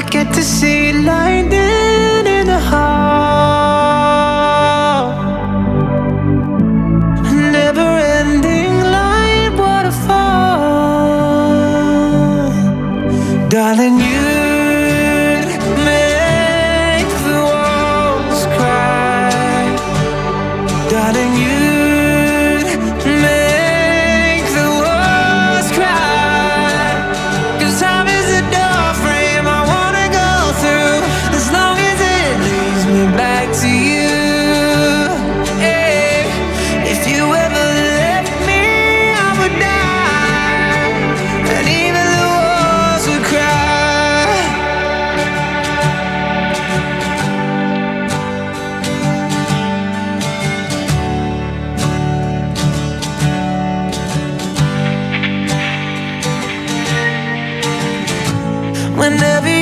get to see lightning in the hall, never-ending light waterfall. Darling, you'd make the walls cry. Darling, you'd make the walls cry. 'Cause time is a door frame I wanna go through, as long as it leads me back to you. Hey, if you ever left me, I would die, and even the walls would cry. Whenever